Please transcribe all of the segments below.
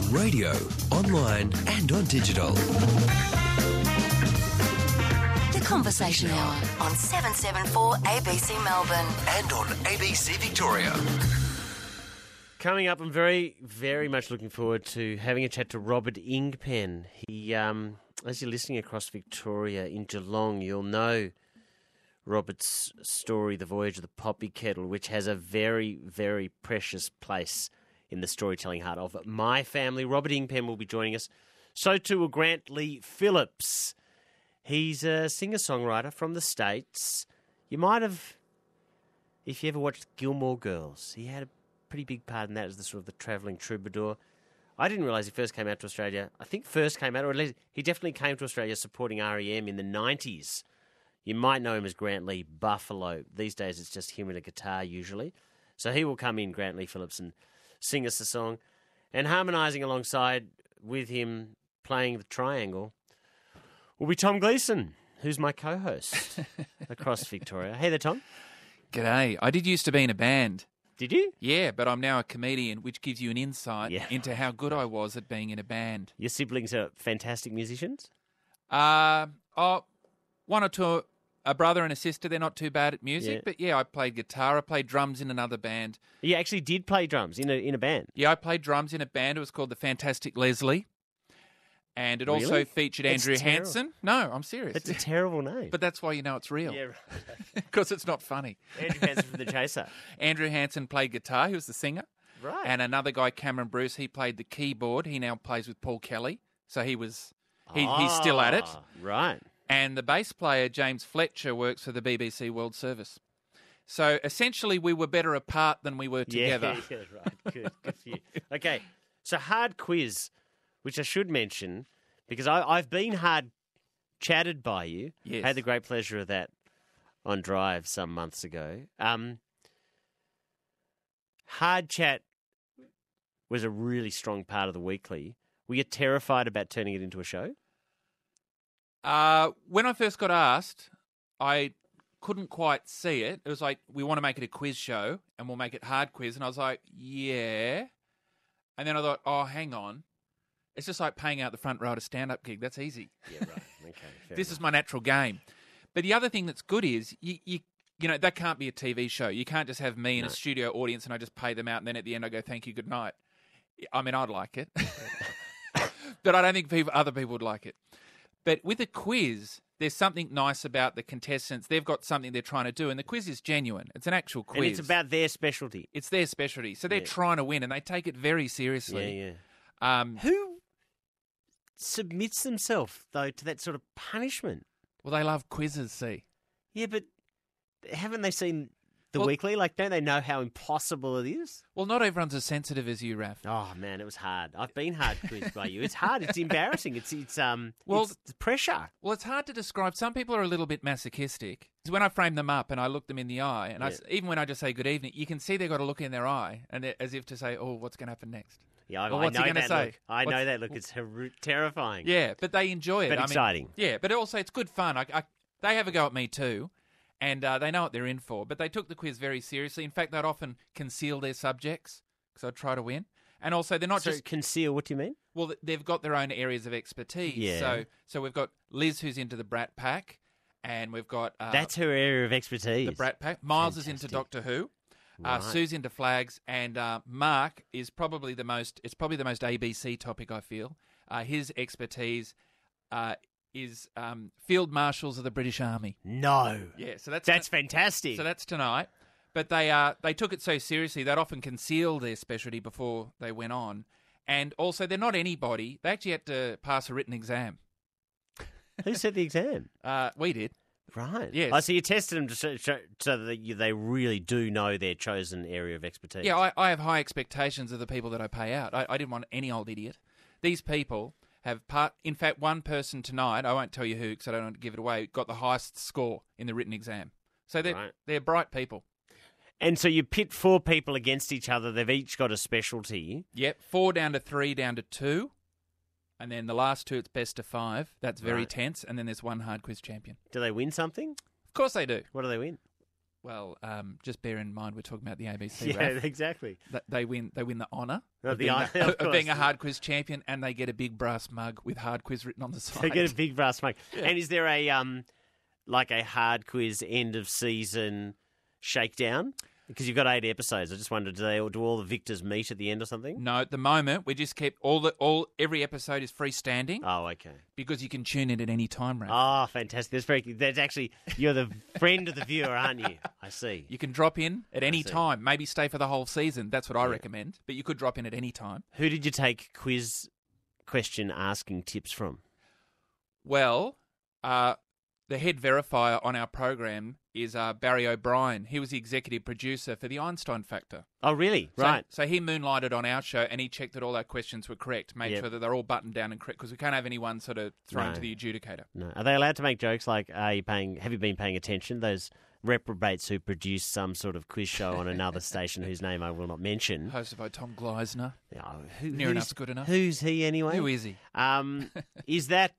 radio, online and on digital. The Conversation Hour on 774 ABC Melbourne. And on ABC Victoria. Coming up, I'm very, very much looking forward to having a chat to Robert Ingpen. He, as you're listening across Victoria in Geelong, you'll know Robert's story, The Voyage of the Poppy Kettle, which has a very, very precious place in the storytelling heart of my family. Robert Ingpen will be joining us. So too will Grant Lee Phillips. He's a singer-songwriter from the States. You might have, if you ever watched Gilmore Girls, he had a pretty big part in that as the sort of the travelling troubadour. I didn't realise he first came out to Australia. I think first came out, or at least he definitely came to Australia supporting REM in the 90s. You might know him as Grant Lee Buffalo. These days it's just him and a guitar usually. So he will come in, Grant Lee Phillips, and sing us a song. And harmonising alongside with him playing the triangle will be Tom Gleeson, who's my co-host across Victoria. Hey there, Tom. G'day. I did used to be in a band. Did you? Yeah, but I'm now a comedian, which gives you an insight into how good I was at being in a band. Your siblings are fantastic musicians? One or two, a brother and a sister. They're not too bad at music, but I played guitar. I played drums in another band. You actually did play drums in a band? Yeah, I played drums in a band. It was called the Fantastic Leslie. And it also featured Andrew Hansen. No, I'm serious. That's a terrible name. But that's why you know it's real. Yeah, right. Because it's not funny. Andrew Hansen from The Chaser. Andrew Hansen played guitar. He was the singer. Right. And another guy, Cameron Bruce, he played the keyboard. He now plays with Paul Kelly. So he's still at it. Right. And the bass player, James Fletcher, works for the BBC World Service. So essentially we were better apart than we were together. Yeah, right. Good for you. Okay, so hard quiz, which I should mention, because I've been hard chatted by you. Yes. Had the great pleasure of that on Drive some months ago. Hard chat was a really strong part of the weekly. Were you terrified about turning it into a show? When I first got asked, I couldn't quite see it. It was like, we want to make it a quiz show and we'll make it hard quiz. And I was like, yeah. And then I thought, oh, hang on. It's just like paying out the front row at a stand-up gig. That's easy. Yeah, right. Okay. This is my natural game. But the other thing that's good is, you know, that can't be a TV show. You can't just have me in a studio audience and I just pay them out and then at the end I go, thank you, good night. I mean, I'd like it. But I don't think other people would like it. But with a quiz, there's something nice about the contestants. They've got something they're trying to do, and the quiz is genuine. It's an actual quiz. And it's about their specialty. It's their specialty. So they're trying to win, and they take it very seriously. Yeah. Who submits themselves, though, to that sort of punishment? Well, they love quizzes, see. Yeah, but haven't they seen the weekly? Like, don't they know how impossible it is? Well, not everyone's as sensitive as you, Raph. Oh, man, it was hard. I've been hard quizzed by you. It's hard. It's embarrassing. It's pressure. Well, it's hard to describe. Some people are a little bit masochistic. When I frame them up and I look them in the eye, and even when I just say good evening, you can see they've got a look in their eye, and as if to say, oh, what's going to happen next? Yeah, I what's know he that say? look. I know that look. It's terrifying. Yeah, but they enjoy it. But exciting. Yeah, but also it's good fun. They have a go at me too. And they know what they're in for. But they took the quiz very seriously. In fact, they'd often conceal their subjects because I'd try to win. And also, they're not just... conceal, what do you mean? Well, they've got their own areas of expertise. Yeah. So we've got Liz, who's into the Brat Pack, and we've got... That's her area of expertise. The Brat Pack. Miles is into Doctor Who. Right. Sue's into flags. And Mark is probably the most... It's probably the most ABC topic, I feel. His expertise... is Field Marshals of the British Army. No. Yeah, so that's fantastic. So that's tonight. But they took it so seriously, they'd often conceal their specialty before they went on. And also, they're not anybody. They actually had to pass a written exam. Who set the exam? We did. Right. Yes. Oh, so you tested them so that they really do know their chosen area of expertise. Yeah, I have high expectations of the people that I pay out. I didn't want any old idiot. These people... in fact, one person tonight, I won't tell you who because I don't want to give it away, got the highest score in the written exam. So they're bright people. And so you pit 4 people against each other. They've each got a specialty. Yep, 4 down to 3 down to 2. And then the last 2, it's best of 5. That's very tense. And then there's one hard quiz champion. Do they win something? Of course they do. What do they win? Well, just bear in mind we're talking about the ABC. Yeah, Raf. exactly. They win the honour Oh, of, the being honour, a, of of being a course. hard quiz champion, and they get a big brass mug with hard quiz written on the side. They get a big brass mug. And is there a like a hard quiz end of season shakedown? Because you've got 8 episodes. I just wondered, do all the victors meet at the end or something? No, at the moment we just keep every episode is freestanding Oh, okay. because you can tune in at any time, Raf. Oh, fantastic. That's actually, you're the friend of the viewer, aren't you? I see. You can drop in at any see. time. Maybe stay for the whole season. That's what I recommend. But you could drop in at any time. Who did you take quiz question asking tips from? Well, the head verifier on our program is Barry O'Brien. He was the executive producer for the Einstein Factor. Oh, really? Right. So he moonlighted on our show and he checked that all our questions were correct, made Yep. sure that they're all buttoned down and correct, because we can't have anyone sort of thrown No. to the adjudicator. No. Are they allowed to make jokes like, have you been paying attention? Those reprobates who produce some sort of quiz show on another station whose name I will not mention. Hosted by Tom Gleisner. Oh, Near enough's good enough. Who's he anyway? Who is he? Is that...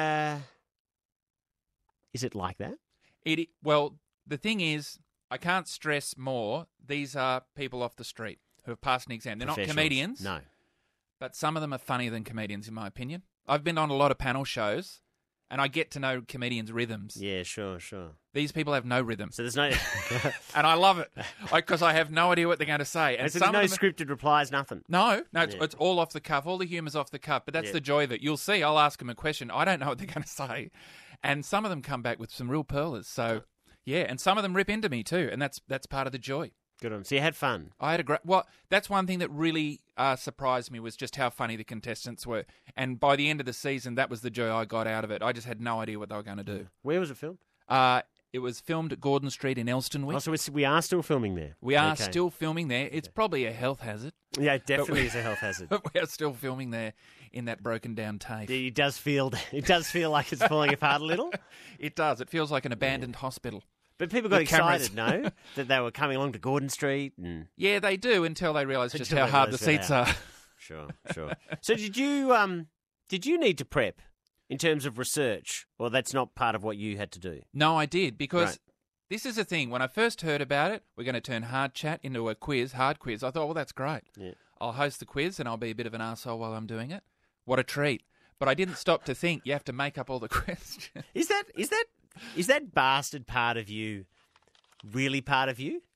is it like that? Well, the thing is, I can't stress more, these are people off the street who have passed an exam. They're not Professionals? comedians, No. but some of them are funnier than comedians, in my opinion. I've been on a lot of panel shows, and I get to know comedians' rhythms. Yeah, sure. These people have no rhythm, So there's no... and I love it because I have no idea what they're going to say. And so some there's of no them, scripted replies, nothing. no, it's, Yeah. it's all off the cuff. All the humour's off the cuff, but that's Yeah. the joy of it. You'll see, I'll ask them a question. I don't know what they're going to say, and some of them come back with some real pearlers. So, yeah, and some of them rip into me too, and that's part of the joy. Good on them. So you had fun. I had a great... Well, that's one thing that really surprised me was just how funny the contestants were. And by the end of the season, that was the joy I got out of it. I just had no idea what they were going to do. Where was it filmed? It was filmed at Gordon Street in Elstonwick. Oh, so we are still filming there. We are Okay. still filming there. It's probably a health hazard, Yeah, it definitely is a health hazard. but we are still filming there in that broken down TAFE. It does feel like it's falling apart a little. It does. It feels like an abandoned hospital. But people got With cameras. excited, no? That they were coming along to Gordon Street and... Yeah, they do until they realise just Until how they hard the realise seats how- are. Sure. So did you need to prep in terms of research? Or that's not part of what you had to do? No, I did, because Right. this is the thing. When I first heard about it, we're going to turn hard chat into a hard quiz. I thought, well, that's great. Yeah. I'll host the quiz and I'll be a bit of an arsehole while I'm doing it. What a treat. But I didn't stop to think you have to make up all the questions. Is that bastard part of you really part of you?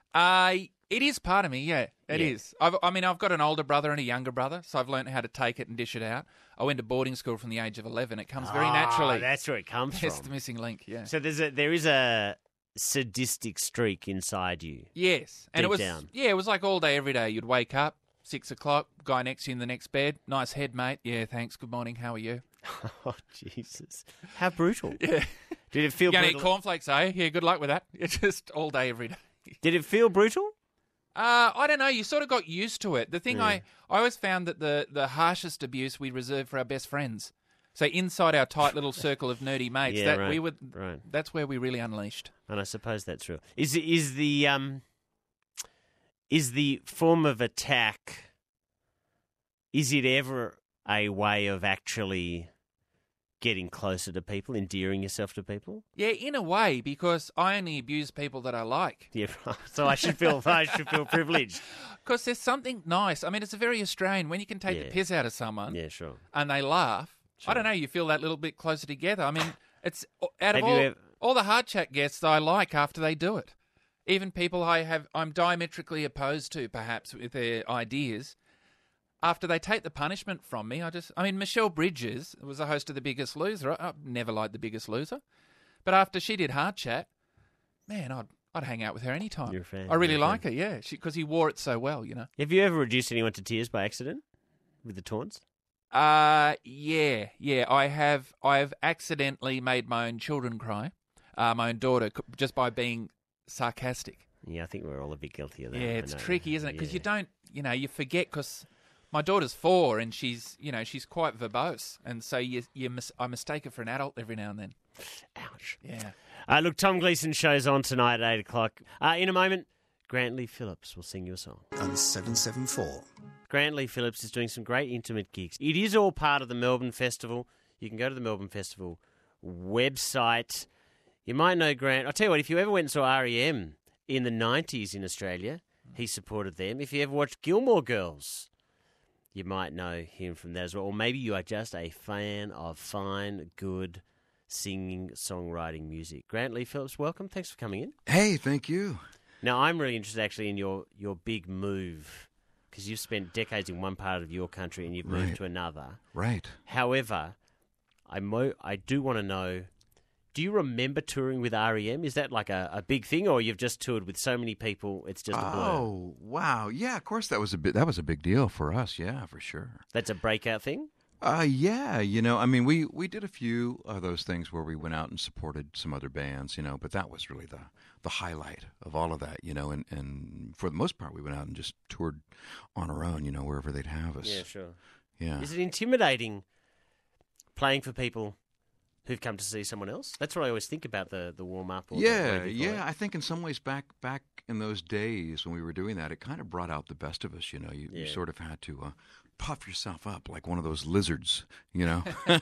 It is part of me, yeah. It Yeah. is. I've got an older brother and a younger brother, so I've learned how to take it and dish it out. I went to boarding school from the age of 11. It comes very naturally. That's where it comes It's the from. missing link, yeah. So there is a sadistic streak inside you. Yes. And Deep it was down. Yeah, it was like all day, every day. You'd wake up, 6 o'clock, guy next to you in the next bed. Nice head, mate. Yeah, thanks. Good morning. How are you? Oh, Jesus. How brutal. Yeah. Did it feel You gonna eat brutal? cornflakes, eh? Yeah, good luck with that. It's just all day, every day. Did it feel brutal? I don't know. You sort of got used to it. The thing I always found that the harshest abuse we reserve for our best friends. So inside our tight little circle of nerdy mates, Yeah, that right, we would. right. That's where we really unleashed. And I suppose that's real. Is the form of attack, is it ever a way of actually getting closer to people, endearing yourself to people? Yeah, in a way, because I only abuse people that I like. Yeah, so I should feel privileged. Because there's something nice. I mean, it's a very Australian when you can take Yeah. the piss out of someone Yeah, sure. and they laugh. Sure. I don't know. You feel that little bit closer together. I mean, it's out of Have you all the hard chat guests I like after they do it. Even people I'm diametrically opposed to, perhaps with their ideas. After they take the punishment from me, Michelle Bridges was the host of The Biggest Loser. I've never liked The Biggest Loser, but after she did hard chat, man, I'd hang out with her anytime. You're a fan. I really You're a like her, yeah, because he wore it so well, you know. Have you ever reduced anyone to tears by accident with the taunts? Yeah, I have. I've accidentally made my own children cry, my own daughter, just by being sarcastic. Yeah, I think we're all a bit guilty of that. Yeah, I it's know. tricky, isn't it? Because Yeah. you forget. Because my daughter's 4 and she's quite verbose, and so I mistake her for an adult every now and then. Ouch. Yeah. Look, Tom Gleeson show's on tonight at 8 o'clock. In a moment, Grant Lee Phillips will sing you a song. On 774. Grant Lee Phillips is doing some great intimate gigs. It is all part of the Melbourne Festival. You can go to the Melbourne Festival website. You might know Grant. I'll tell you what, if you ever went and saw R.E.M. in the 90s in Australia. He supported them. If you ever watched Gilmore Girls, you might know him from that as well. Or maybe you are just a fan of fine, good singing, songwriting music. Grant Lee Phillips, welcome. Thanks for coming in. Hey, thank you. Now, I'm really interested actually in your big move, because you've spent decades in one part of your country and you've moved Right. to another. Right. However, I do want to know, do you remember touring with REM? Is that like a big thing, or you've just toured with so many people, it's just a blur? Oh, wow. Yeah, of course that was a big deal for us. Yeah, for sure. That's a breakout thing? Yeah, I mean, we did a few of those things where we went out and supported some other bands, but that was really the highlight of all of that, and for the most part, we went out and just toured on our own, wherever they'd have us. Yeah, sure. Yeah. Is it intimidating playing for people who've come to see someone else? That's what I always think about the warm-up. Or Yeah. I think in some ways back in those days when we were doing that, it kind of brought out the best of us, You sort of had to puff yourself up like one of those lizards, Yeah,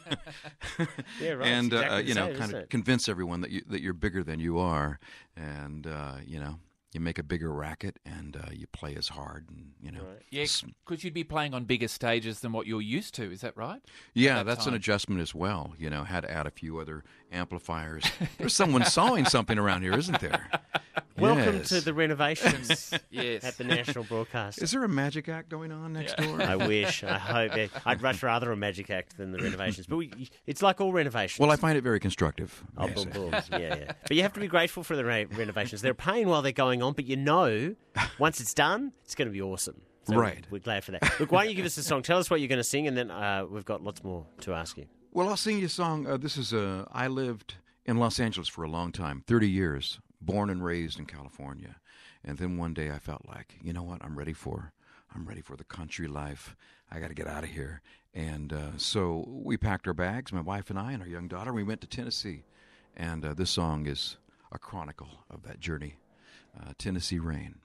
right. and It's exactly the same, kind isn't of it? convince everyone that you're bigger than you are, and you make a bigger racket and you play as hard, and Right. Yeah, because you'd be playing on bigger stages than what you're used to. Is that right? Yeah, At that that's an time. adjustment as well. Had to add a few other amplifiers. There's someone sawing something around here, isn't there? Welcome Yes. to the renovations Yes. at the National Broadcast. Is there a magic act going on next door? I wish. I hope. I'd much rather a magic act than the renovations. But it's like all renovations. Well, I find it very constructive. Oh, may I boom, say. boom. Yeah. But you have to be grateful for the renovations. They're a pain while they're going on, but once it's done, it's going to be awesome. So Right. We're glad for that. Look, why don't you give us a song? Tell us what you're going to sing, and then we've got lots more to ask you. Well, I'll sing you a song. This is I lived in Los Angeles for a long time, 30 years, born and raised in California. And then one day I felt like, you know what, I'm ready for the country life. I got to get out of here. And so we packed our bags, my wife and I and our young daughter, and we went to Tennessee. And this song is a chronicle of that journey, Tennessee Rain.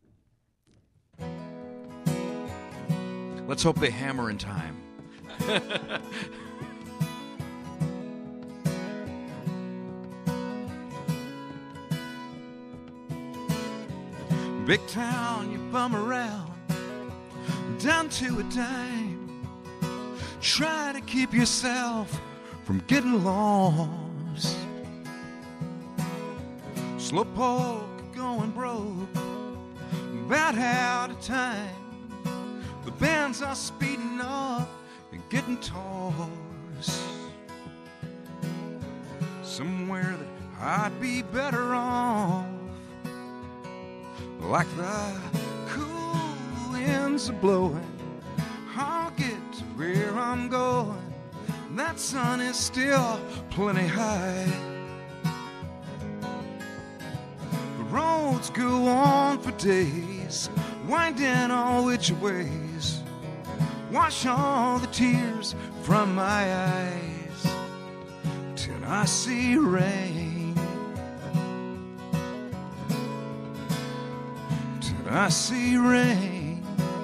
Let's hope they hammer in time. Big town, you bum around, down to a dime. Try to keep yourself from getting lost. Slowpoke going broke, about out of time. The bands are speeding up and getting tossed. Somewhere that I'd be better off, like the cool winds are blowing. I'll get to where I'm going. That sun is still plenty high. The roads go on for days, winding all which ways. Wash all the tears from my eyes till I see rain. Till I see rain.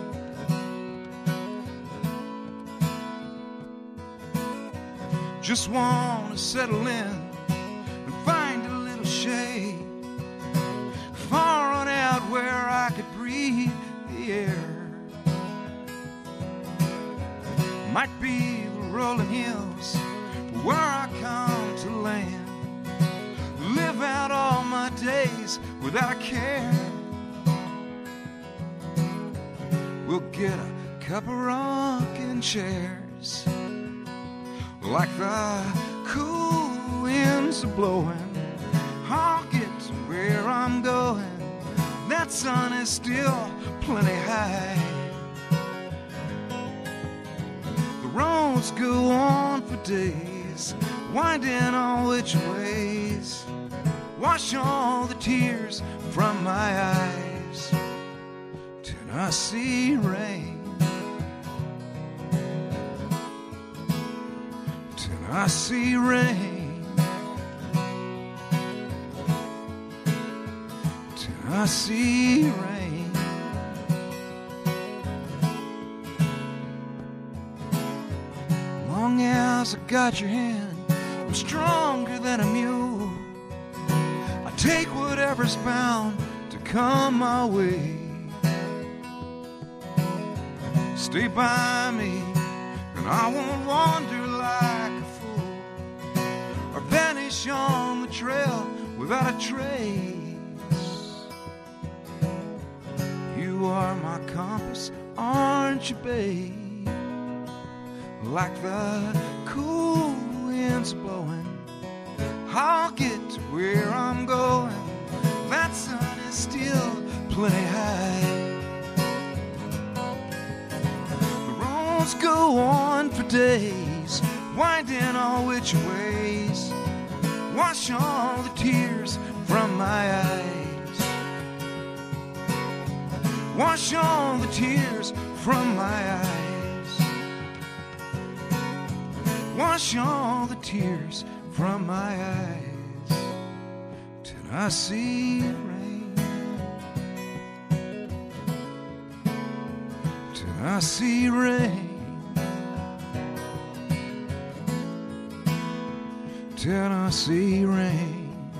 Just want to settle in and find a little shade, far on out where I could breathe the air. Might be the rolling hills where I come to land, live out all my days without a care. We'll get a couple rocking chairs, like the cool winds are blowing. I'll get to where I'm going. That sun is still plenty high. The roads go on for days, winding all which ways. Wash all the tears from my eyes till I see rain. Till I see rain. Till I see rain. Long as I got your hand, I'm stronger than a mule. I take whatever's bound to come my way. Stay by me, and I won't wander like a fool, or vanish on the trail without a trace. You are my compass, aren't you, babe? Like the cool winds blowing, I'll get to where I'm going. That sun is still plenty high. The roads go on for days, winding all which ways. Wash all the tears from my eyes. Wash all the tears from my eyes. Wash all the tears from my eyes. Tennessee rain, Tennessee rain, Tennessee rain.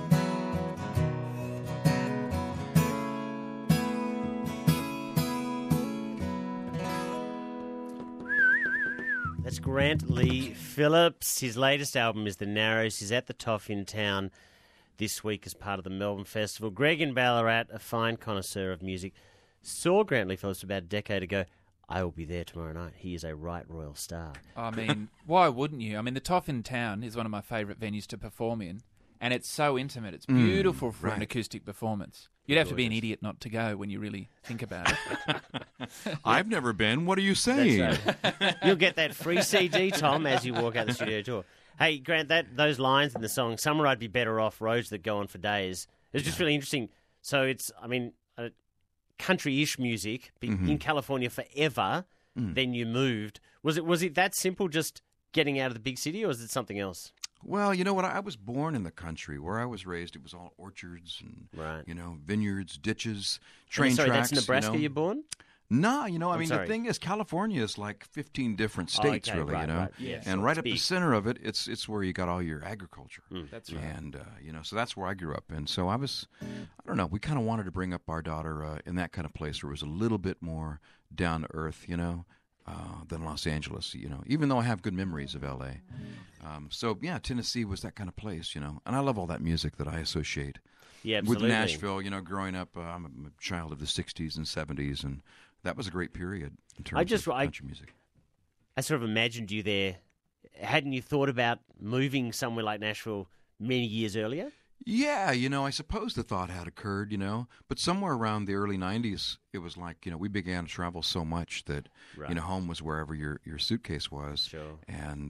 That's Grant Lee Phillips. His latest album is The Narrows. He's at the Toff in town this week as part of the Melbourne Festival. Greg in Ballarat, a fine connoisseur of music, saw Grant Lee Phillips about a decade ago. I will be there tomorrow night. He is a right royal star. I mean, why wouldn't you? I mean, the Toff in town is one of my favourite venues to perform in, and it's so intimate. It's beautiful for an acoustic performance. You'd have to be an idiot not to go when you really think about it. I've never been. What are you saying? That's right. You'll get that free CD, Tom, as you walk out the studio door. Hey, Grant, those lines in the song, "Summer I'd be better off, roads that go on for days," it's just really interesting. So it's, I mean, country-ish music in California forever. Then you moved. Was it that simple, just getting out of the big city, or was it something else? Well, you know what? I was born in the country. Where I was raised, it was all orchards and vineyards, ditches, train sorry, tracks. That's Nebraska. You're born? No, I mean, sorry. the thing is, California is like 15 different states, okay, really, right, right. Yeah, and sure, right it's up the big. center of it, it's where you got all your agriculture. That's right. And, so that's where I grew up. And so I don't know, we kind of wanted to bring up our daughter in that kind of place where it was a little bit more down to earth, than Los Angeles, even though I have good memories of L.A. Tennessee was that kind of place, and I love all that music that I associate Yeah, with absolutely. Nashville. Growing up, I'm a child of the 60s and 70s, and that was a great period in terms of country music. I sort of imagined you there. Hadn't you thought about moving somewhere like Nashville many years earlier? Yeah, I suppose the thought had occurred, but somewhere around the early 90s, it was like, we began to travel so much that, Right. home was wherever your suitcase was. Sure. And,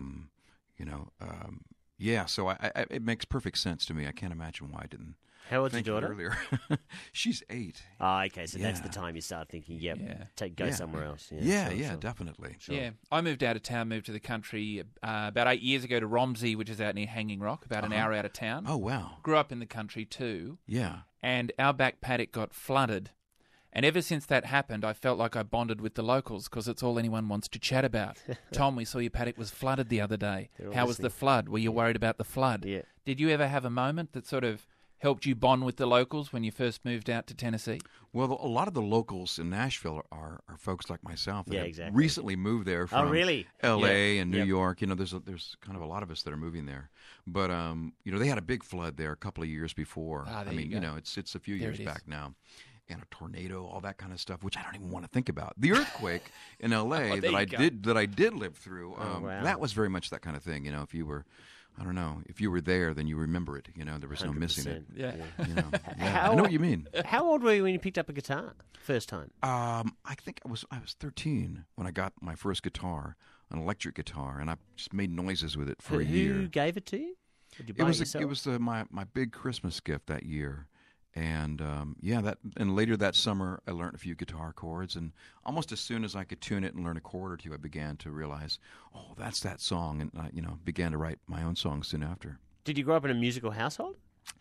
so it makes perfect sense to me. I can't imagine why I didn't How old's your think of it daughter? earlier. She's 8. Oh, okay, so that's Yeah. the time you start thinking, go Yeah. somewhere else. Yeah, sure. definitely. Yeah, I moved out of town, moved to the country about 8 years ago to Romsey, which is out near Hanging Rock, about an hour out of town. Oh, wow. Grew up in the country too, Yeah. and our back paddock got flooded. And ever since that happened, I felt like I bonded with the locals because it's all anyone wants to chat about. Tom, we saw your paddock was flooded the other day. They're all How was listening. the flood? Were you worried about the flood? Yeah. Did you ever have a moment that sort of helped you bond with the locals when you first moved out to Tennessee? Well, a lot of the locals in Nashville are folks like myself that Yeah, have exactly. recently moved there from really? L.A. Yeah. and New Yep. York. There's kind of a lot of us that are moving there. But, they had a big flood there a couple of years before. There I mean, you go. it's a few There years it is. back now. And a tornado, all that kind of stuff, which I don't even want to think about. The earthquake in L.A. Oh, there that you I did live through, wow. that was very much that kind of thing. If you were, I don't know, if you were there, then you remember it. There was no missing it. 100%. Yeah. I know what you mean. How old were you when you picked up a guitar first time? I think I was 13 when I got my first guitar, an electric guitar, and I just made noises with it for a Who year. gave it to you? Did you It buy was yourself? it was my big Christmas gift that year, and and later that summer I learned a few guitar chords, and almost as soon as I could tune it and learn a chord or two, I began to realize, oh, that's that song, and I began to write my own songs soon after. Did you grow up in a musical household?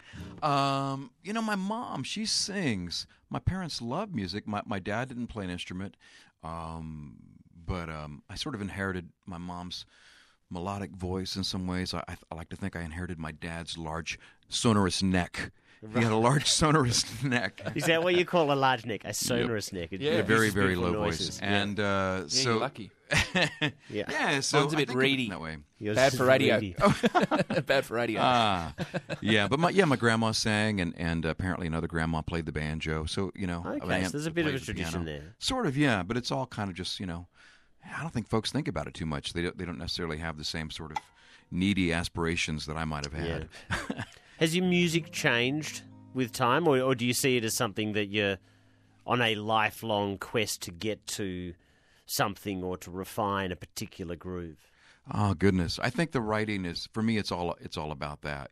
My mom, she sings. My parents love music. My dad didn't play an instrument, but I sort of inherited my mom's melodic voice in some ways. I like to think I inherited my dad's large, sonorous neck, He had a large sonorous neck. Is that what you call a large neck? A sonorous neck? It Yeah. A very, produces very beautiful low noises. voice. And Yeah, so you're lucky. Yeah. so Mine's a bit I think of it reedy. that way. Yours Bad is for radio. reedy. Bad for radio. Yeah, but my grandma sang, and apparently another grandma played the banjo. So I have an Okay, aunt so there's a that bit of plays a the tradition piano. there. Sort of, yeah, but it's all kind of just I don't think folks think about it too much. They don't necessarily have the same sort of needy aspirations that I might have had. Has your music changed with time, or do you see it as something that you're on a lifelong quest to get to something or to refine a particular groove? Oh goodness, I think the writing is, for me, it's all about that.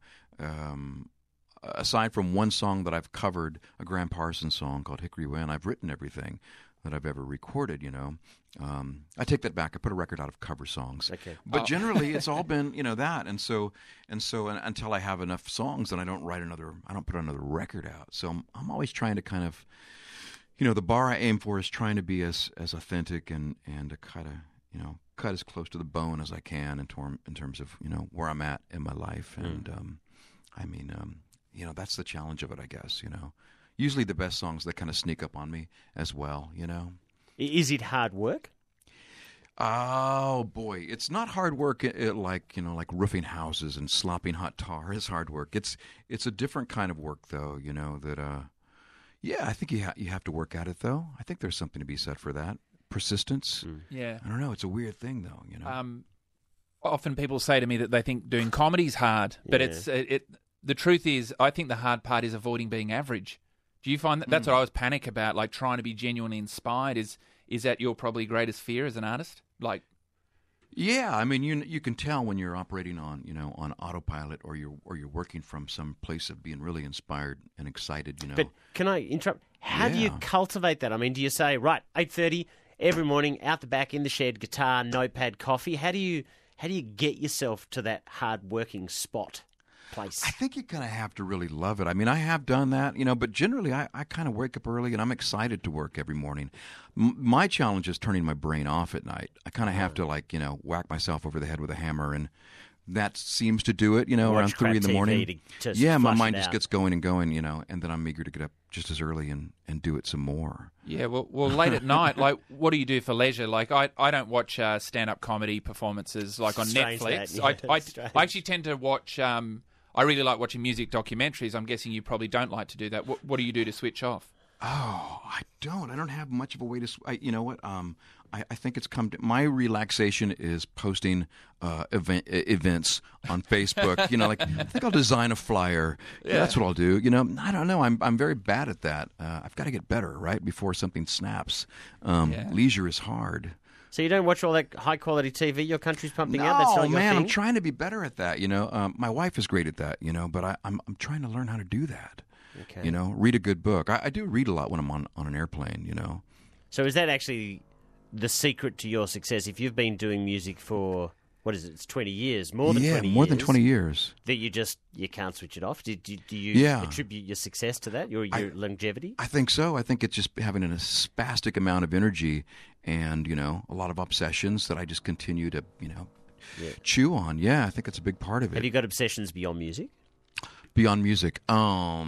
Aside from one song that I've covered, a Graham Parsons song called Hickory Wind, I've written everything that I've ever recorded. I take that back. I put a record out of cover songs. Okay. But generally, it's all been that, and so until I have enough songs, then I don't put another record out. So I'm always trying to kind of, the bar I aim for is trying to be as authentic and to kind of cut as close to the bone as I can in terms of where I'm at in my life, and that's the challenge of it, I guess. Usually the best songs, they kind of sneak up on me as well. Is it hard work? Oh boy, it's not hard work. Like roofing houses and slopping hot tar is hard work. It's a different kind of work, though. I think you have to work at it, though. I think there's something to be said for that. Persistence. Yeah. I don't know. It's a weird thing, though. Often people say to me that they think doing comedy's hard, but the truth is, I think the hard part is avoiding being average. Do you find that's what I was panic about, like trying to be genuinely inspired? Is that your probably greatest fear as an artist? Like, yeah, I mean, you can tell when you're operating on on autopilot, or you're working from some place of being really inspired and excited. But can I interrupt? How do you cultivate that? I mean, do you say, right, 8:30 every morning, out the back in the shed, guitar, notepad, coffee? How do you get yourself to that hard working spot? Place. I think you kind of have to really love it. I mean, I have done that, but generally I kind of wake up early and I'm excited to work every morning. My challenge is turning my brain off at night. I kind of have to whack myself over the head with a hammer, and that seems to do it, around 3 in the morning. My mind just gets going and going, and then I'm eager to get up just as early and do it some more. Yeah, well, late at night, like, what do you do for leisure? Like, I don't watch stand-up comedy performances like on Strange Netflix. that, yeah, I actually tend to watch. I really like watching music documentaries. I'm guessing you probably don't like to do that. What do you do to switch off? Oh, I don't. I don't have much of a way to. You know what? I think it's come to my relaxation is posting events on Facebook. I think I'll design a flyer. Yeah. That's what I'll do. I don't know. I'm very bad at that. I've got to get better, right, before something snaps. Leisure is hard. So you don't watch all that high-quality TV your country's pumping out? That's not your man, thing? I'm trying to be better at that, My wife is great at that, but I'm trying to learn how to do that. Okay. Read a good book. I do read a lot when I'm on an airplane, So is that actually the secret to your success? If you've been doing music for, what is it, it's 20 years, more than 20 years. More than 20 years. That you can't switch it off? Do you attribute your success to that, your longevity? I think so. I think it's just having a spastic amount of energy and, a lot of obsessions that I just continue to, chew on. Yeah, I think it's a big part of it. Have you got obsessions beyond music? Beyond music? Yeah,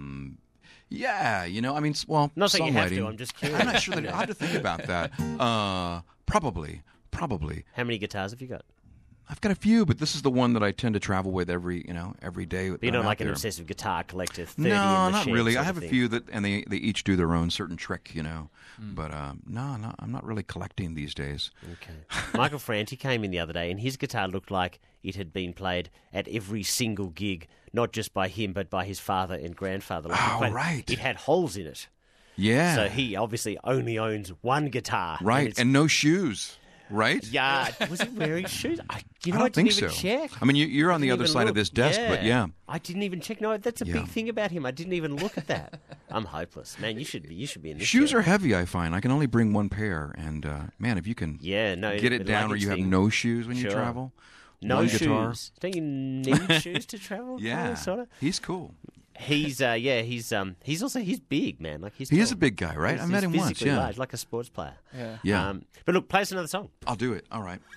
well, Not saying you have songwriting. to, I'm just curious. I'm not sure that I have to think about that. Probably. How many guitars have you got? I've got a few, but this is the one that I tend to travel with every day. But you're not like an obsessive guitar collector, 30 in the not shed really. sort I have of a thing. few and they each do their own certain trick, But no, I'm not really collecting these days. Okay. Michael Franti came in the other day, and his guitar looked like it had been played at every single gig, not just by him, but by his father and grandfather. Right. It had holes in it. Yeah. So he obviously only owns one guitar. Right, and no shoes. Right? Yeah. Was he wearing shoes? I don't didn't think even so. check. I mean, you're on the Didn't other even side of look. this desk, but yeah. I didn't even check. No, that's a Yeah. big thing about him. I didn't even look at that. I'm hopeless. Man, you should be in this Shoes chair. are heavy, I find. I can only bring one pair, and man, if you can get it down, or you have no shoes when you Sure. travel, No one shoes. guitar. Don't you need shoes to travel? Yeah, Sort of. he's cool. He's big, man. Like He is a big guy, right? I met him once. physically Yeah, large, like a sports player. yeah. But look, play us another song. I'll do it. All right.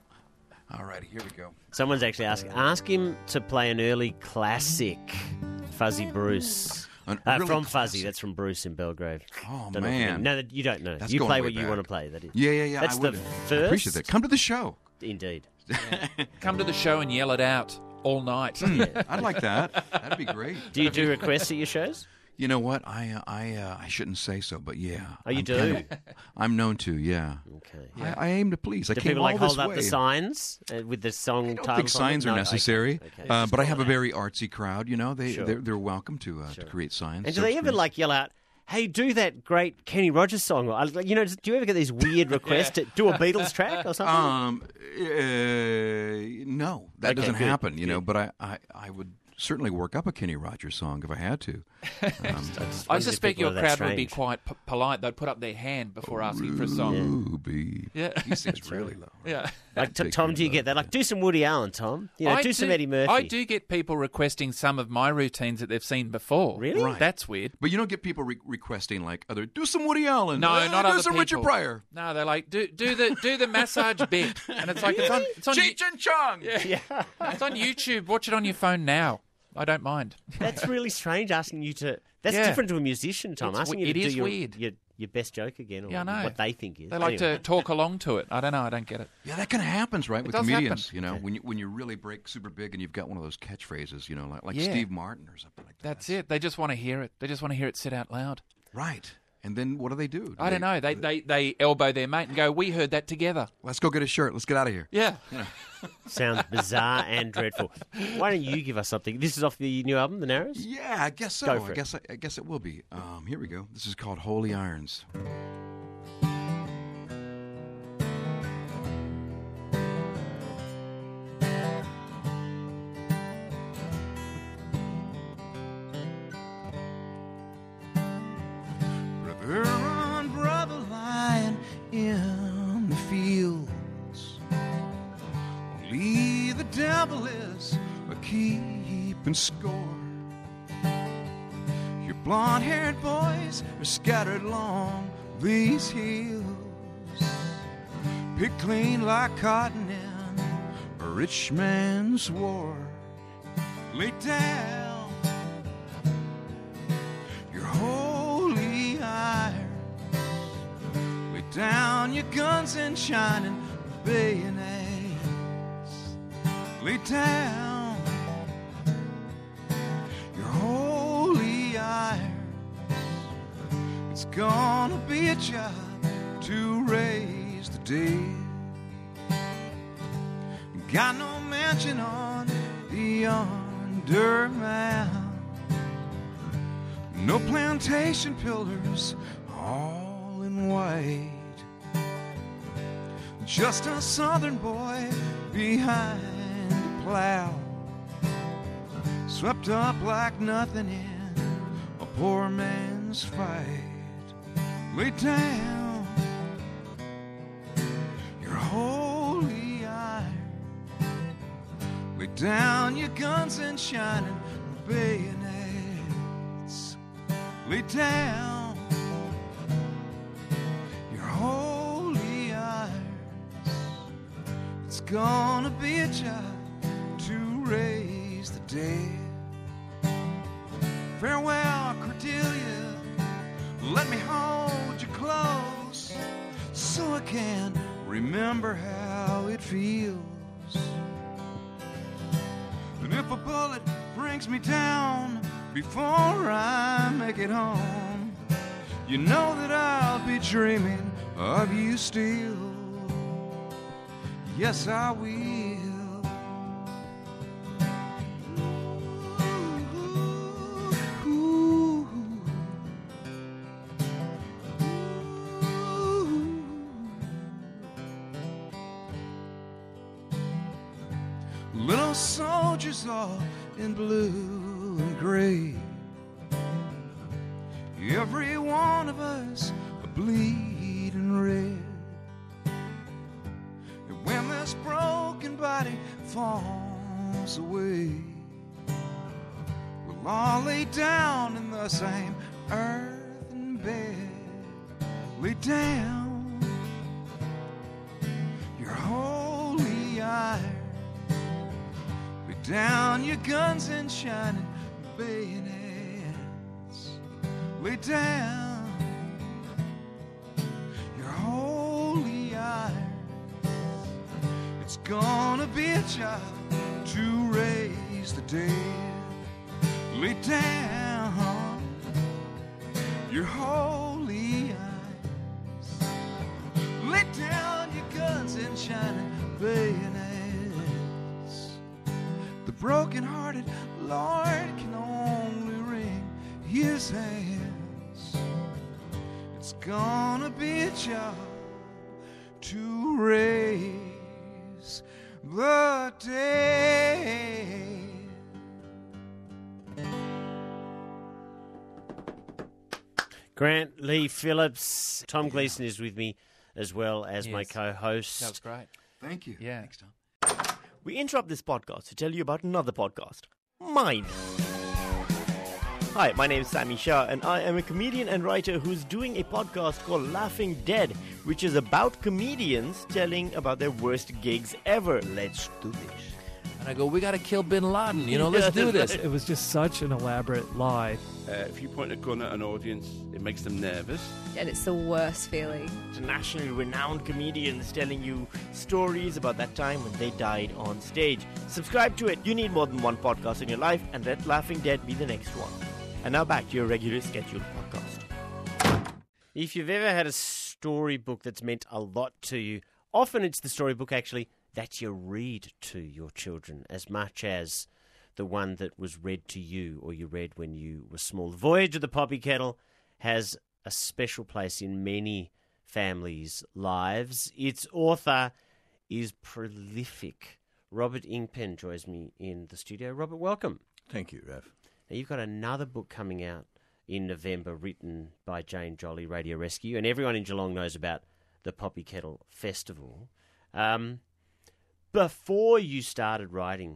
All right, here we go. Someone's actually ask him to play an early classic Fuzzy Bruce. Really from classic. Fuzzy, that's from Bruce in Belgrave. Oh, Don't know if you man. know. No, you don't know. That's You going play way what you back. want to play. That is. Yeah. That's I the would. first. I appreciate that. Come to the show. Indeed. Come to the show and yell it out all night. I'd like that. That'd be great. Do you do requests at your shows? You know what? I shouldn't say so, but yeah. Oh, you I'm do? I'm known to, yeah. Okay. I aim to please. I Do came people all like this hold up way. the signs with the song I don't titles think on signs them? are No, necessary, okay. but I have a very artsy crowd. You know, Sure. they're welcome to create signs. And do they ever like yell out, "Hey, do that great Kenny Rogers song"? Or, you know, do you ever get these weird requests to do a Beatles track or something? No, that Okay, doesn't good, happen. You know, good. but I would certainly work up a Kenny Rogers song if I had to. I wonder if suspect people your are that crowd would be strange. quite polite. They'd put up their hand before asking for a song. Ruby. Yeah. He sings really low. Yeah. Like, take Tom, your do you get that? Like, do some Woody Allen, Tom. You know, do some Eddie Murphy. I do get people requesting some of my routines that they've seen before. Really? Right. That's weird. But you don't get people requesting like do some Woody Allen. No, not do other some people. Richard Pryor. No, they're like, do the massage bit, and it's like it's on Cheech and Chong. it's on YouTube. Watch it on your phone now. I don't mind. That's really strange asking you to... That's Yeah. different to a musician, Tom. It's Asking you it to is do weird. your best joke again or Yeah, I know. what they think is. They like Anyway. to talk along to it. I don't know. I don't get it. Yeah, that kind of happens, right, with does comedians. happen. You know, when you really break super big and you've got one of those catchphrases, you know, like Yeah. Steve Martin or something like that. That's it. They just want to hear it. They just want to hear it said out loud. Right. And then what do? I don't know. They elbow their mate and go, "We heard that together." Let's go get a shirt. Let's get out of here. Yeah. Sounds bizarre and dreadful. Why don't you give us something? This is off the new album, The Narrows? Yeah, I guess so. Go for I guess it will be. Here we go. This is called Holy Irons. Brother on brother lying in the fields. Only the devil is a keeping score. Your blonde-haired boys are scattered along these hills, picked clean like cotton in a rich man's war. Lay down your holy irons, lay down your guns and shining bayonets. Lay down your holy irons. It's gonna be a job to raise the dead. Got no mansion on the underground, no plantation pillars all in white. Just a southern boy behind the plow, swept up like nothing in a poor man's fight. Lay down your holy iron, lay down your guns and shining bayonets. Lay down your holy irons. It's gonna be a job to raise the dead. Farewell, Cordelia, let me hold you close so I can remember how it feels. And if a bullet brings me down before I make it home, you know that I'll be dreaming of you still. Yes, I will. Ooh, ooh. Little soldiers all in blue and gray, every one of us a bleeding red. And when this broken body falls away, we'll all lay down in the same earthen bed. Lay down your holy iron, lay down your guns and shining bayonets. Lay down your holy iron. It's gonna be a job to raise the dead. Lay down your holy eyes. Lay down your guns and shining bayonets. The broken-hearted Lord can only wring his hands. It's gonna be a job to raise the dead. Grant Lee Phillips. Tom Gleeson is with me as well as my Yes. co-host. That was great. Thank you. Yeah. Thanks, Tom. We interrupt this podcast to tell you about another podcast, mine. Hi, my name is Sammy Shah, and I am a comedian and writer who's doing a podcast called Laughing Dead, which is about comedians telling about their worst gigs ever. Let's do this. And I go, we got to kill Bin Laden. Let's do this. It was just such an elaborate lie. If you point a gun at an audience, it makes them nervous. And it's the worst feeling. Internationally renowned comedians telling you stories about that time when they died on stage. Subscribe to it. You need more than one podcast in your life, and let Laughing Dead be the next one. And now back to your regularly scheduled podcast. If you've ever had a storybook that's meant a lot to you, often it's the storybook actually that you read to your children as much as the one that was read to you or you read when you were small. The Voyage of the Poppy Kettle has a special place in many families' lives. Its author is prolific. Robert Ingpen joins me in the studio. Robert, welcome. Thank you, Raph. Now, you've got another book coming out in November written by Jane Jolly, Radio Rescue, and everyone in Geelong knows about the Poppy Kettle Festival. Before you started writing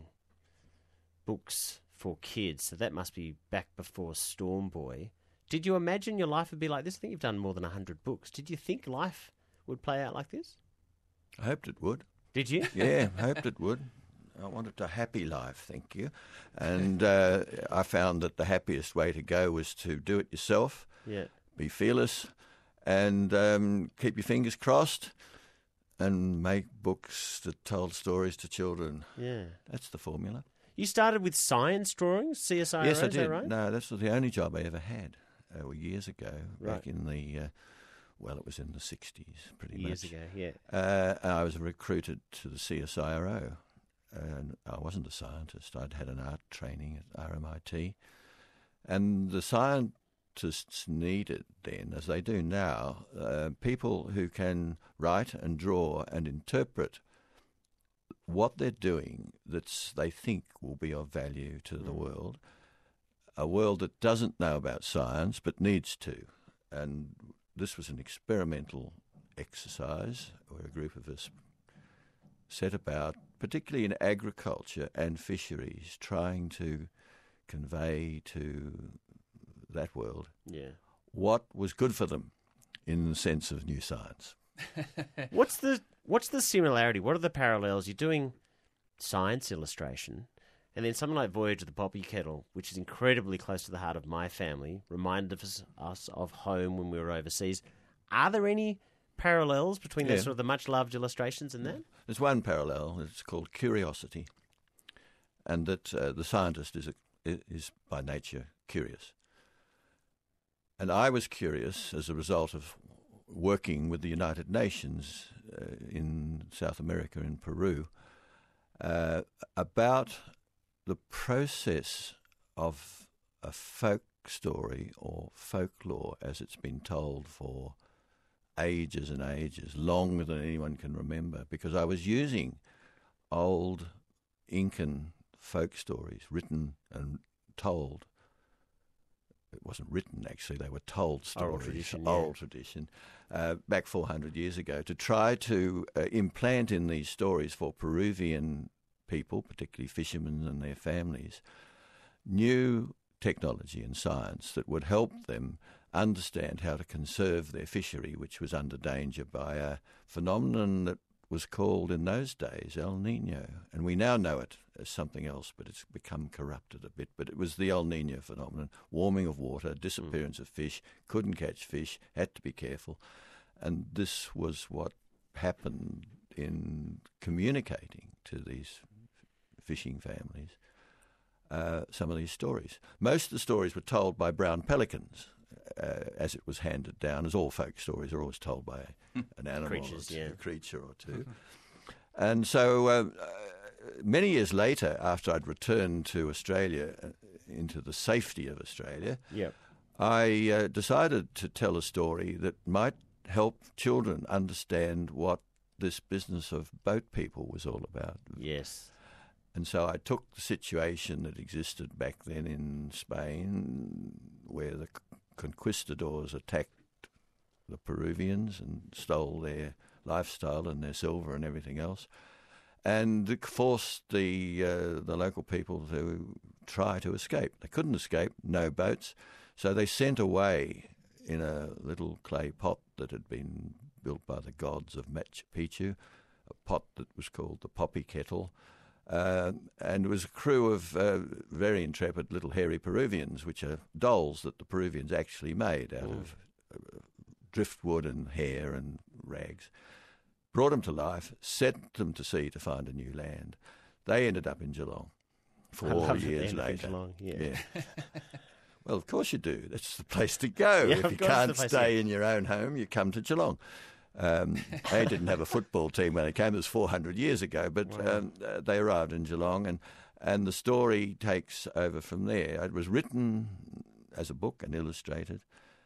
books for kids, so that must be back before Storm Boy, did you imagine your life would be like this? I think you've done more than 100 books. Did you think life would play out like this? I hoped it would. Did you? Yeah, hoped it would. I wanted a happy life, thank you. And I found that the happiest way to go was to do it yourself, Yeah. be fearless, and keep your fingers crossed, and make books that told stories to children. Yeah. That's the formula. You started with science drawings, CSIRO, Yes, I is did. that right? No, that's the only job I ever had years ago, Right. back in the, it was in the 60s, pretty Years much. ago, yeah. I was recruited to the CSIRO. And I wasn't a scientist. I'd had an art training at RMIT. And the scientists needed then, as they do now, people who can write and draw and interpret what they're doing that they think will be of value to the world, a world that doesn't know about science but needs to. And this was an experimental exercise where a group of us set about, particularly in agriculture and fisheries, trying to convey to that world what was good for them in the sense of new science. What's the similarity? What are the parallels? You're doing science illustration, and then something like Voyage of the Poppy Kettle, which is incredibly close to the heart of my family, reminded us of home when we were overseas. Are there any parallels between the sort of the much-loved illustrations and that? There's one parallel. It's called curiosity, and that the scientist is by nature curious. And I was curious as a result of working with the United Nations in South America, in Peru, about the process of a folk story or folklore as it's been told for ages and ages, longer than anyone can remember, because I was using old Incan folk stories written and told. It wasn't written, actually. They were told stories, old tradition, back 400 years ago, to try to implant in these stories for Peruvian people, particularly fishermen and their families, new technology and science that would help them understand how to conserve their fishery, which was under danger by a phenomenon that was called in those days El Nino, and we now know it as something else, but it's become corrupted a bit. But it was the El Nino phenomenon: warming of water, disappearance of fish, couldn't catch fish, had to be careful, and this was what happened in communicating to these fishing families some of these stories. Most of the stories were told by brown pelicans, as it was handed down, as all folk stories are always told by an animal, a creature or two. And so many years later, after I'd returned to Australia, into the safety of Australia, I decided to tell a story that might help children understand what this business of boat people was all about. Yes. And so I took the situation that existed back then in Spain, where the conquistadors attacked the Peruvians and stole their lifestyle and their silver and everything else, and forced the local people to try to escape. They couldn't escape, no boats, so they sent away in a little clay pot that had been built by the gods of Machu Picchu, a pot that was called the Poppy Kettle, and it was a crew of very intrepid little hairy Peruvians, which are dolls that the Peruvians actually made out of driftwood and hair and rags. Brought them to life, sent them to sea to find a new land. They ended up in Geelong 4 years later. Yeah. Well, of course you do. That's the place to go. If you can't stay in your own home, you come to Geelong. They didn't have a football team when they came. It was 400 years ago, but they arrived in Geelong, and the story takes over from there. It was written as a book and illustrated,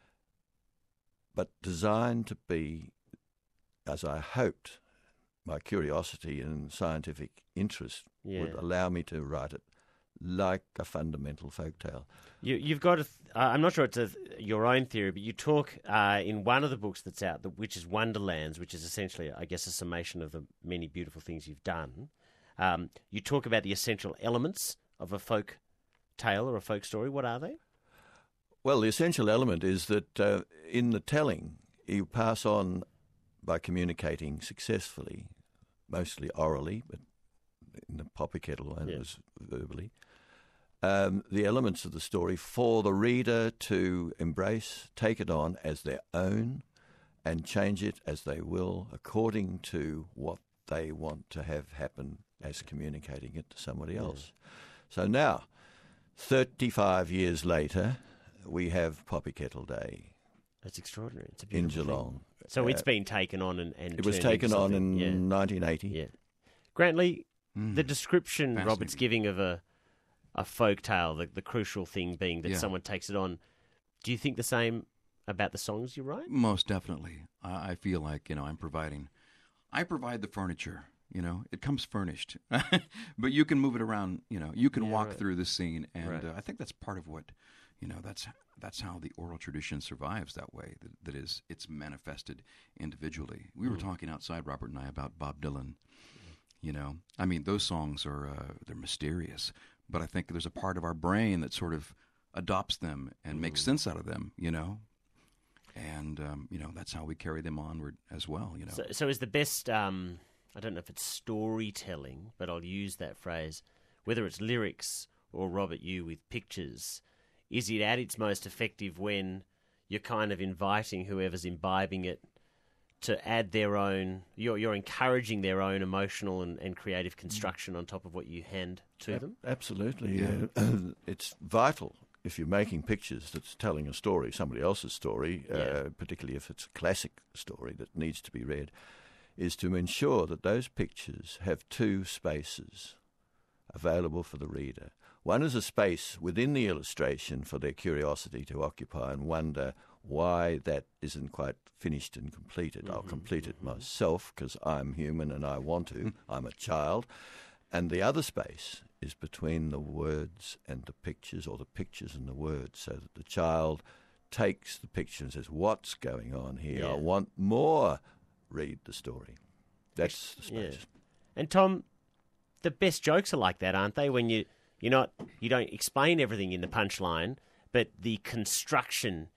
but designed to be, as I hoped, my curiosity and scientific interest would allow me to write it like a fundamental folktale. You've got I'm not sure it's your own theory, but you talk in one of the books that's out, which is Wonderlands, which is essentially, I guess, a summation of the many beautiful things you've done. You talk about the essential elements of a folk tale or a folk story. What are they? Well, the essential element is that in the telling, you pass on by communicating successfully, mostly orally, but in the Poppy Kettle and it was verbally, the elements of the story for the reader to embrace, take it on as their own, and change it as they will according to what they want to have happen as communicating it to somebody else. So now, 35 years later, we have Poppy Kettle Day. That's extraordinary. It's a in beautiful Geelong. thing. So it's been taken on and it was taken on in 1980. Yeah. Grantley, the description Robert's giving of a folk tale, the crucial thing being that someone takes it on, do you think the same about the songs you write? Most definitely. I feel like, I provide the furniture, it comes furnished, but you can move it around, you can walk through the scene, and I think that's part of what, that's how the oral tradition survives that way, that is, it's manifested individually. We were talking outside, Robert and I, about Bob Dylan. Those songs are they're mysterious, but I think there's a part of our brain that sort of adopts them and makes sense out of them, and that's how we carry them onward as well. So is the best I don't know if it's storytelling, but I'll use that phrase, whether it's lyrics or Robert, you with pictures, is it at its most effective when you're kind of inviting whoever's imbibing it to add their own, you're encouraging their own emotional and creative construction on top of what you hand to them? Absolutely. It's vital if you're making pictures that's telling a story, somebody else's story, particularly if it's a classic story that needs to be read, is to ensure that those pictures have two spaces available for the reader. One is a space within the illustration for their curiosity to occupy and wonder why that isn't quite finished and completed. I'll complete it myself because I'm human and I want to. I'm a child. And the other space is between the words and the pictures, or the pictures and the words, so that the child takes the picture and says, what's going on here? I want more. Read the story. That's the space. Yeah. And Tom, the best jokes are like that, aren't they? When you don't explain everything in the punchline, but the construction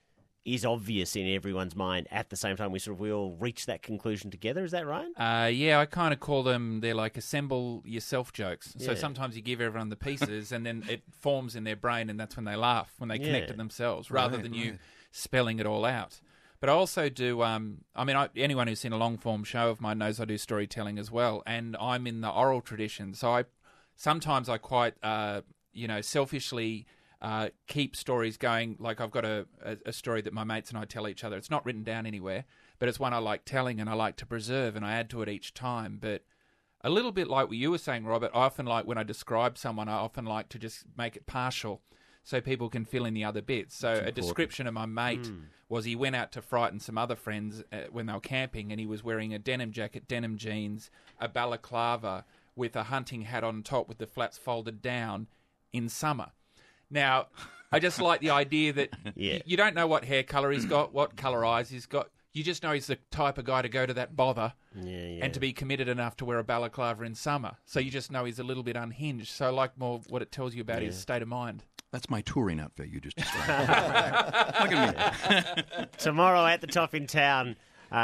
is obvious in everyone's mind at the same time. We all reach that conclusion together. Is that right? Yeah, I kind of call them, they're like assemble yourself jokes. So Yeah. sometimes you give everyone the pieces and then it forms in their brain and that's when they laugh, when they connect to themselves, rather than you spelling it all out. But I also do, anyone who's seen a long-form show of mine knows I do storytelling as well, and I'm in the oral tradition. So sometimes I quite, selfishly keep stories going. Like I've got a story that my mates and I tell each other. It's not written down anywhere, but it's one I like telling and I like to preserve, and I add to it each time. But a little bit like what you were saying, Robert, I often like when I describe someone, I often like to just make it partial so people can fill in the other bits. So a description of my mate was he went out to frighten some other friends when they were camping, and he was wearing a denim jacket, denim jeans, a balaclava with a hunting hat on top with the flats folded down in summer. Now, I just like the idea that you don't know what hair colour he's got, what colour eyes he's got. You just know he's the type of guy to go to that bother and to be committed enough to wear a balaclava in summer. So you just know he's a little bit unhinged. So I like more what it tells you about his state of mind. That's my touring outfit you just described. Look at me. Tomorrow at the Top in Town,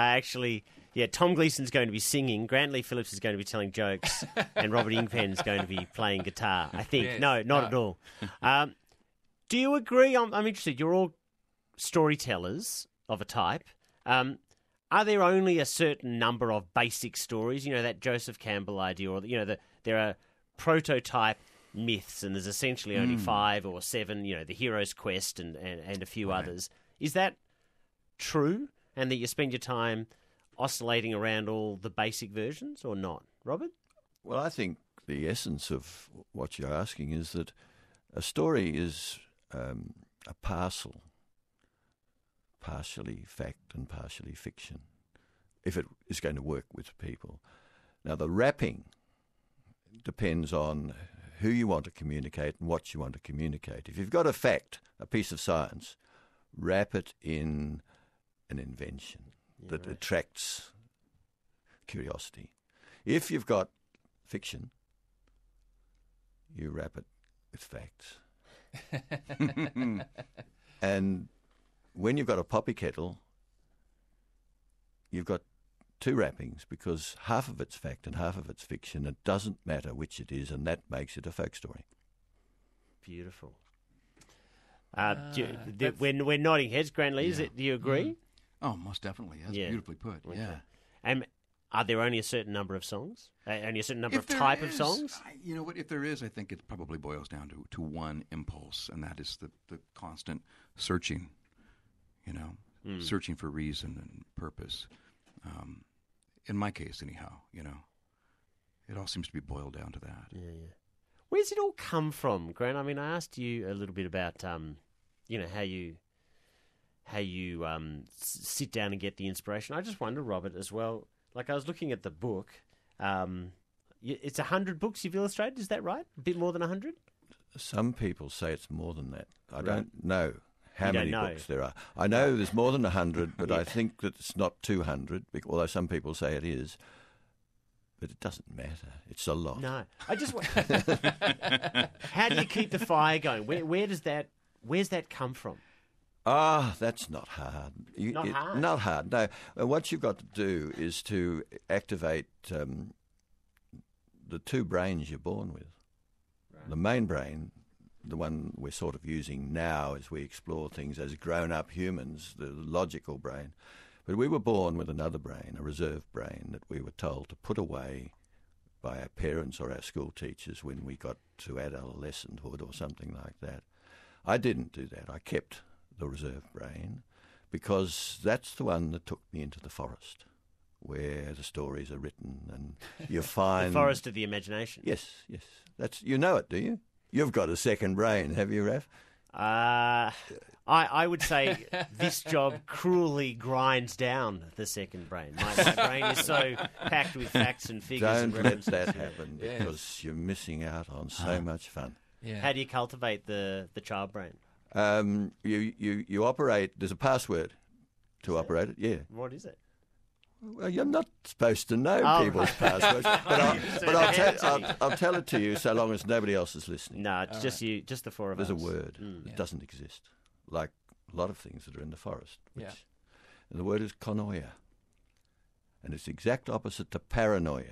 Tom Gleeson's going to be singing, Grant Lee Phillips is going to be telling jokes, and Robert Ingpen's going to be playing guitar, I think. Yes. No, not at all. Do you agree? I'm interested. You're all storytellers of a type. Are there only a certain number of basic stories? You know, that Joseph Campbell idea, or, there are prototype myths, and there's essentially only 5 or 7, the hero's quest and a few others. Is that true? And that you spend your time oscillating around all the basic versions, or not? Robert? Well, I think the essence of what you're asking is that a story is a parcel, partially fact and partially fiction, if it is going to work with people. Now, the wrapping depends on who you want to communicate and what you want to communicate. If you've got a fact, a piece of science, wrap it in an invention that attracts curiosity. If you've got fiction, you wrap it with facts. And when you've got a poppy kettle, you've got 2 wrappings, because half of it's fact and half of it's fiction. It doesn't matter which it is, and that makes it a folk story. Beautiful. We're nodding heads, Grant Lee. Do you agree? Oh, most definitely. That's beautifully put. Okay. Yeah. And are there only a certain number of songs? Only a certain number of type of songs? You know what? If there is, I think it probably boils down to one impulse, and that is the constant searching. Searching for reason and purpose. In my case, anyhow, it all seems to be boiled down to that. Yeah. Where's it all come from, Grant? I mean, I asked you a little bit about, how you sit down and get the inspiration. I just wonder, Robert, as well. Like, I was looking at the book. It's 100 books you've illustrated. Is that right? A bit more than 100? Some people say it's more than that. I don't know how many know. books there are. I know there's more than 100, but I think that it's not 200, although some people say it is. But it doesn't matter. It's a lot. No. I just how do you keep the fire going? Where's that come from? That's not hard. Hard? Not hard, no. What you've got to do is to activate the 2 brains you're born with. Right. The main brain, the one we're sort of using now as we explore things as grown-up humans, the logical brain. But we were born with another brain, a reserve brain, that we were told to put away by our parents or our school teachers when we got to adolescenthood or something like that. I didn't do that. I kept the reserve brain because that's the one that took me into the forest where the stories are written and you find... The forest of the imagination. Yes. You know it, do you? You've got a second brain, have you, Raph? I would say this job cruelly grinds down the second brain. My brain is so packed with facts and figures. Don't and let that happen because you're missing out on so much fun. Yeah. How do you cultivate the child brain? You operate. There's a password to operate it. Yeah. What is it? Well, you're not supposed to know people's passwords, but I'll tell it to you so long as nobody else is listening. No, it's just you, just the 4 of There's us. a word that doesn't exist, like a lot of things that are in the forest. Yeah. And the word is konoia. And it's the exact opposite to paranoia.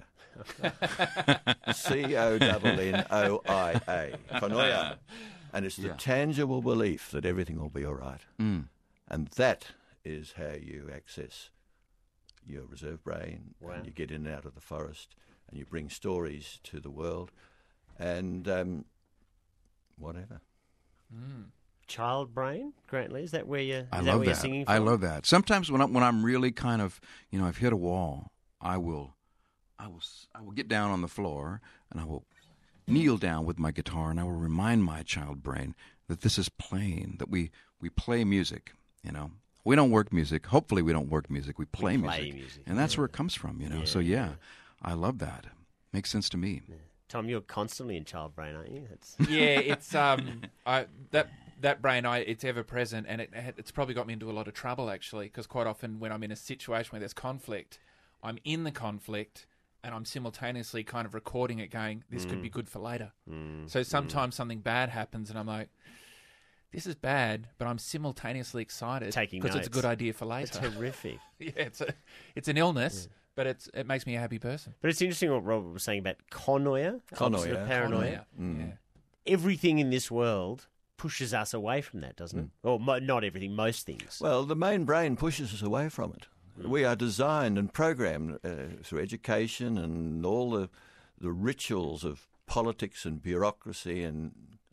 Connnoia. Konoia. And it's the tangible belief that everything will be all right. Mm. And that is how you access your reserve brain. Wow. And you get in and out of the forest and you bring stories to the world and whatever. Child brain, Grantley, is that where you're? I is love that where you're that. singing I from? love that. Sometimes when I'm really kind of, I've hit a wall, I will get down on the floor and I will kneel down with my guitar and I will remind my child brain that this is playing, that we play music. We don't work music. Hopefully, we don't work music. We play music, and that's where it comes from. So I love that. Makes sense to me. Yeah. Tom, you're constantly in child brain, aren't you? Yeah, it's that brain. It's ever present, and it's probably got me into a lot of trouble actually. Because quite often, when I'm in a situation where there's conflict, I'm in the conflict, and I'm simultaneously kind of recording it, going, "This could be good for later." So sometimes something bad happens, and I'm like, "This is bad," but I'm simultaneously excited because it's a good idea for later. It's horrific. Yeah, it's an illness. But it makes me a happy person. But it's interesting what Robert was saying about konoia, opposite of paranoia. Yeah. Everything in this world pushes us away from that, doesn't it? Or not everything, most things. Well, the main brain pushes us away from it. We are designed and programmed through education and all the rituals of politics and bureaucracy and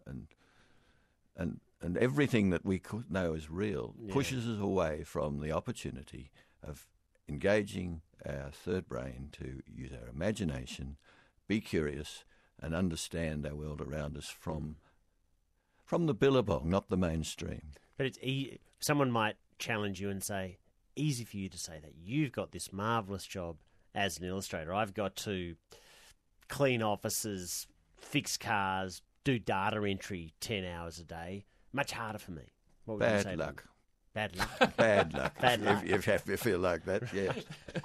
everything that we know is real pushes us away from the opportunity of engaging our third brain to use our imagination, be curious, and understand our world around us from the billabong, not the mainstream. But it's someone might challenge you and say, easy for you to say that. You've got this marvellous job as an illustrator. I've got to clean offices, fix cars, do data entry 10 hours a day. Much harder for me. What would you say? Bad luck. Bad luck. Bad luck. Bad luck. If you have to feel like that, yes.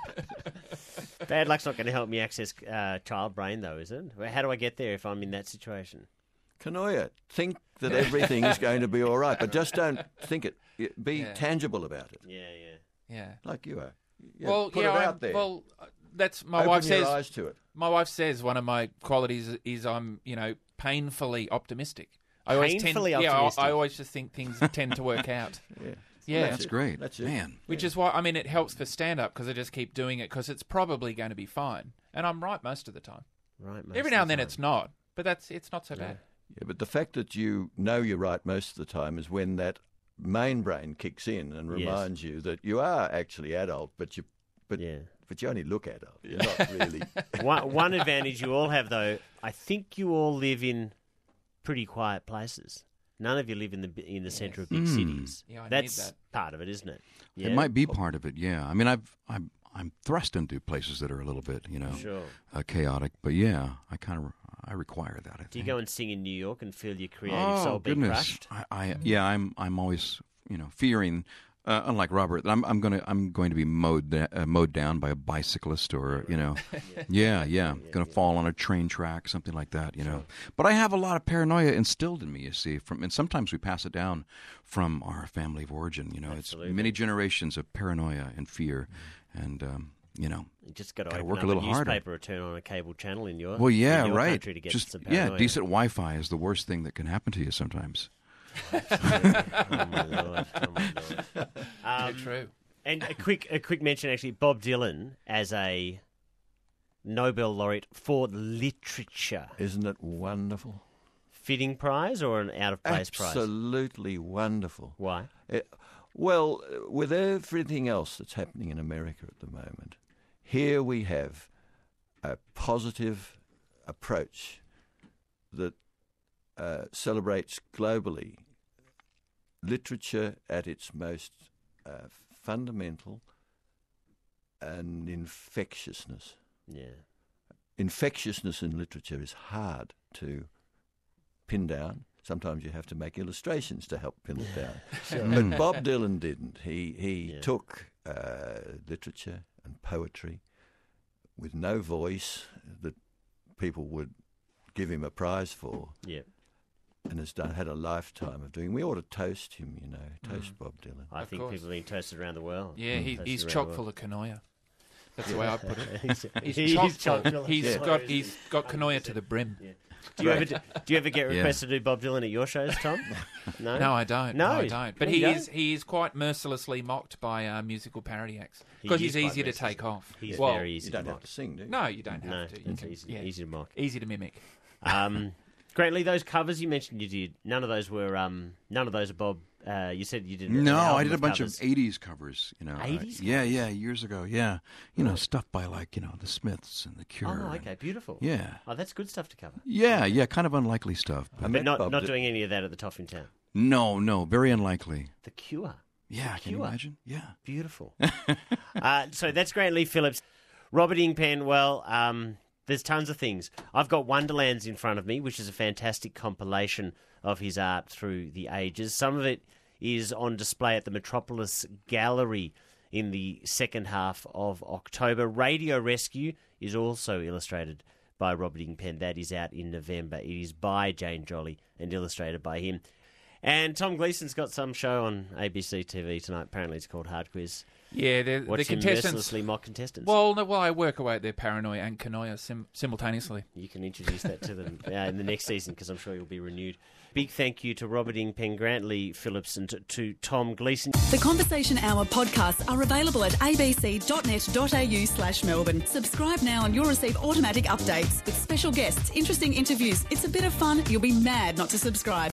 Bad luck's not going to help me access child brain, though, is it? How do I get there if I'm in that situation? Konoia, think that everything is going to be all right, but just don't think it. Be tangible about it. Yeah. Like you are. Well, put it out there. Well, that's my Open wife your says. eyes to it. My wife says one of my qualities is I'm, painfully optimistic. I Painfully optimistic. I always just think things tend to work out. Yeah. That's great. That's it. Man. Which is why, it helps for stand-up because I just keep doing it because it's probably going to be fine. And I'm right most of the time. Right. Every now and then it's not, but it's not so bad. Yeah, but the fact that you know you're right most of the time is when that main brain kicks in and reminds you that you are actually adult, but you only look adult. You're not really. One advantage you all have, though, I think you all live in pretty quiet places. None of you live in the centre of big cities. Yeah, I That's need that. part of it, isn't it? Yeah? It might be part of it, yeah. I mean, I'm thrust into places that are a little bit, Sure. chaotic. But yeah, I require that. I think. Do you go and sing in New York and feel your creative soul being crushed? I'm always fearing. Unlike Robert, I'm going to be mowed down by a bicyclist or going to fall on a train track, something like that, Sure. But I have a lot of paranoia instilled in me, you see, and sometimes we pass it down from our family of origin. It's many generations of paranoia and fear, and you just got to open work up a little newspaper harder. or turn on a cable channel in your country to get some paranoia. Decent Wi-Fi is the worst thing that can happen to you sometimes. Oh my lord! True. And a quick mention, actually, Bob Dylan as a Nobel laureate for literature. Isn't it wonderful? Fitting prize or an out of place prize? Absolutely wonderful. Why? Well, with everything else that's happening in America at the moment, here we have a positive approach that celebrates globally literature at its most fundamental and infectiousness. Yeah. Infectiousness in literature is hard to pin down. Sometimes you have to make illustrations to help pin it down. Sure. But Bob Dylan didn't. He took literature and poetry with no voice that people would give him a prize for. Yeah. and has had a lifetime of doing. We ought to toast him, toast Bob Dylan. I think course. people are being toasted around the world. Yeah, he's Toasted chock around the full of canoia. That's the way I put it. He's He's chock chock full. full. He's got canoia to the brim. Yeah. Do you ever get requested to do Bob Dylan at your shows, Tom? No, I don't. No, I don't. But there you go. he is quite mercilessly mocked by musical parody acts because He is he's quite easier to merciless. take off. He's Well, very easy You don't to have mock. to sing, do you? No, you don't No, have to. You it's can- easy to mock. Easy to mimic. Grantley, those covers you mentioned you did, none of those were Bob. You said you did. No, an album I did a bunch covers. of 80s covers, 80s yeah, years ago, yeah. Stuff by like, the Smiths and The Cure. Oh, okay, beautiful. Yeah. Oh, that's good stuff to cover. Yeah, kind of unlikely stuff. But not doing any of that at the Toff in Town. No, very unlikely. The Cure. Yeah, can you Cure. imagine? Yeah. Beautiful. So that's Grantley Phillips. Robert Ingpen, well, there's tons of things. I've got Wonderlands in front of me, which is a fantastic compilation of his art through the ages. Some of it is on display at the Metropolis Gallery in the second half of October. Radio Rescue is also illustrated by Robert Ingpen. That is out in November. It is by Jane Jolly and illustrated by him. And Tom Gleason's got some show on ABC TV tonight. Apparently it's called Hard Quiz. Yeah, the Watch him contestants. mercilessly mock contestants. Well, I work away at their paranoia and canoia simultaneously. You can introduce that to them in the next season because I'm sure you'll be renewed. Big thank you to Robert Ingpen, Grantley Phillips and to Tom Gleason. The Conversation Hour podcasts are available at abc.net.au/Melbourne. Subscribe now and you'll receive automatic updates with special guests, interesting interviews. It's a bit of fun. You'll be mad not to subscribe.